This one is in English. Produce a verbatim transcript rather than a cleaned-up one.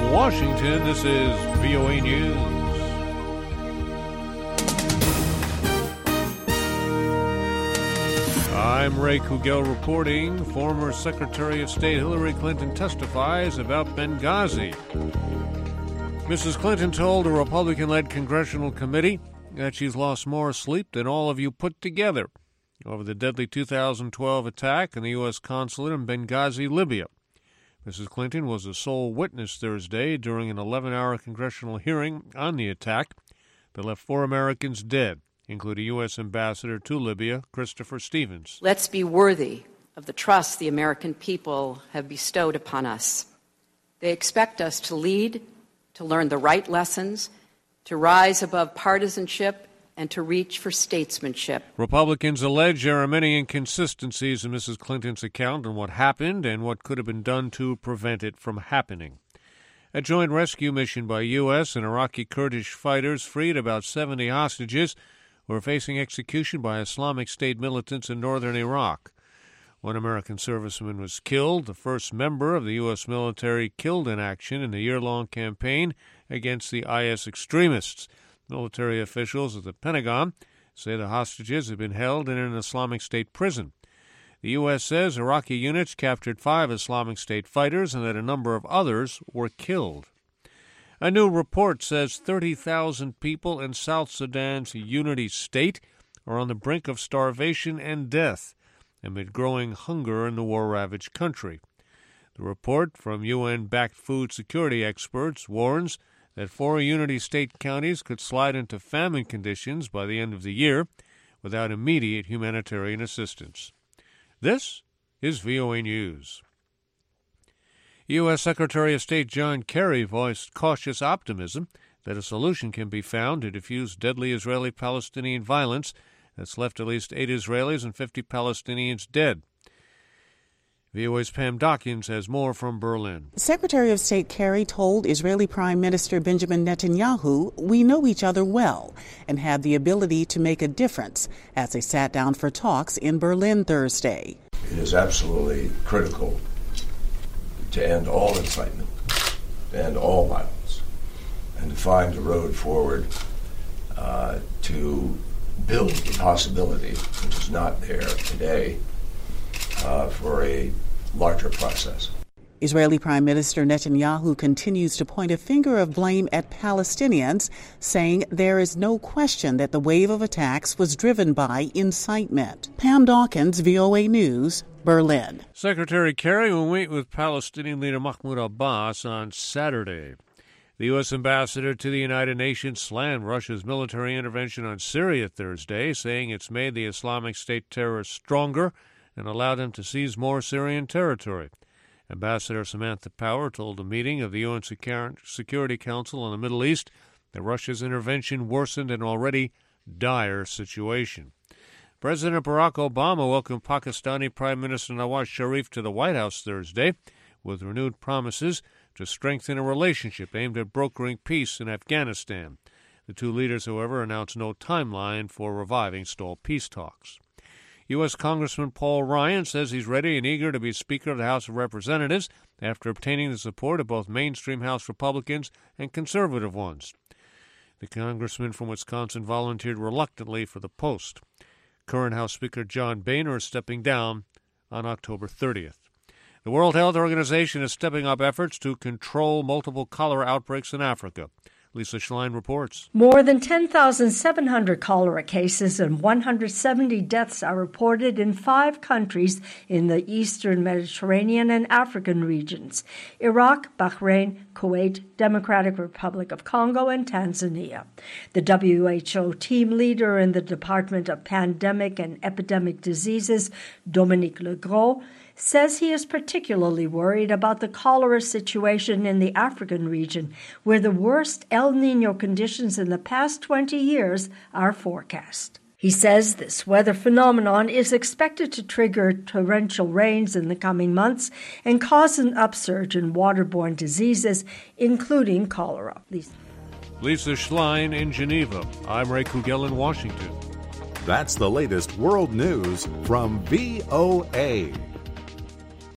Washington, this is V O A News. I'm Ray Kugel reporting. Former Secretary of State Hillary Clinton testifies about Benghazi. Missus Clinton told a Republican-led congressional committee that she's lost more sleep than all of you put together over the deadly two thousand twelve attack in the U S consulate in Benghazi, Libya. Missus Clinton was the sole witness Thursday during an eleven-hour congressional hearing on the attack that left four Americans dead, including U S Ambassador to Libya, Christopher Stevens. Let's be worthy of the trust the American people have bestowed upon us. They expect us to lead, to learn the right lessons, to rise above partisanship, and to reach for statesmanship. Republicans allege there are many inconsistencies in Missus Clinton's account on what happened and what could have been done to prevent it from happening. A joint rescue mission by U S and Iraqi Kurdish fighters freed about seventy hostages who are facing execution by Islamic State militants in northern Iraq. One American serviceman was killed, the first member of the U S military killed in action in the year-long campaign against the I S extremists. Military officials at the Pentagon say the hostages have been held in an Islamic State prison. The U S says Iraqi units captured five Islamic State fighters and that a number of others were killed. A new report says thirty thousand people in South Sudan's Unity State are on the brink of starvation and death amid growing hunger in the war-ravaged country. The report from U N-backed food security experts warns that four Unity State counties could slide into famine conditions by the end of the year without immediate humanitarian assistance. This is V O A News. U S Secretary of State John Kerry voiced cautious optimism that a solution can be found to defuse deadly Israeli-Palestinian violence that's left at least eight Israelis and fifty Palestinians dead. V O A's Pam Dawkins has more from Berlin. Secretary of State Kerry told Israeli Prime Minister Benjamin Netanyahu, "We know each other well and have the ability to make a difference," as they sat down for talks in Berlin Thursday. It is absolutely critical to end all incitement, to end all violence, and to find a road forward uh, to build the possibility, which is not there today, uh, for a larger process. Israeli Prime Minister Netanyahu continues to point a finger of blame at Palestinians, saying there is no question that the wave of attacks was driven by incitement. Pam Dawkins, V O A News, Berlin. Secretary Kerry will meet with Palestinian leader Mahmoud Abbas on Saturday. The U S ambassador to the United Nations slammed Russia's military intervention on Syria Thursday, saying it's made the Islamic State terrorists stronger and allowed them to seize more Syrian territory. Ambassador Samantha Power told a meeting of the U N Security Council on the Middle East that Russia's intervention worsened an already dire situation. President Barack Obama welcomed Pakistani Prime Minister Nawaz Sharif to the White House Thursday with renewed promises to strengthen a relationship aimed at brokering peace in Afghanistan. The two leaders, however, announced no timeline for reviving stalled peace talks. U S Congressman Paul Ryan says he's ready and eager to be Speaker of the House of Representatives after obtaining the support of both mainstream House Republicans and conservative ones. The congressman from Wisconsin volunteered reluctantly for the post. Current House Speaker John Boehner is stepping down on October thirtieth. The World Health Organization is stepping up efforts to control multiple cholera outbreaks in Africa. Lisa Schlein reports. More than ten thousand seven hundred cholera cases and one hundred seventy deaths are reported in five countries in the eastern Mediterranean and African regions: Iraq, Bahrain, Kuwait, Democratic Republic of Congo, and Tanzania. The W H O team leader in the Department of Pandemic and Epidemic Diseases, Dominique Legros, says he is particularly worried about the cholera situation in the African region, where the worst El Niño conditions in the past twenty years are forecast. He says this weather phenomenon is expected to trigger torrential rains in the coming months and cause an upsurge in waterborne diseases, including cholera. Lisa, Lisa Schlein in Geneva. I'm Ray Kugel in Washington. That's the latest world news from V O A.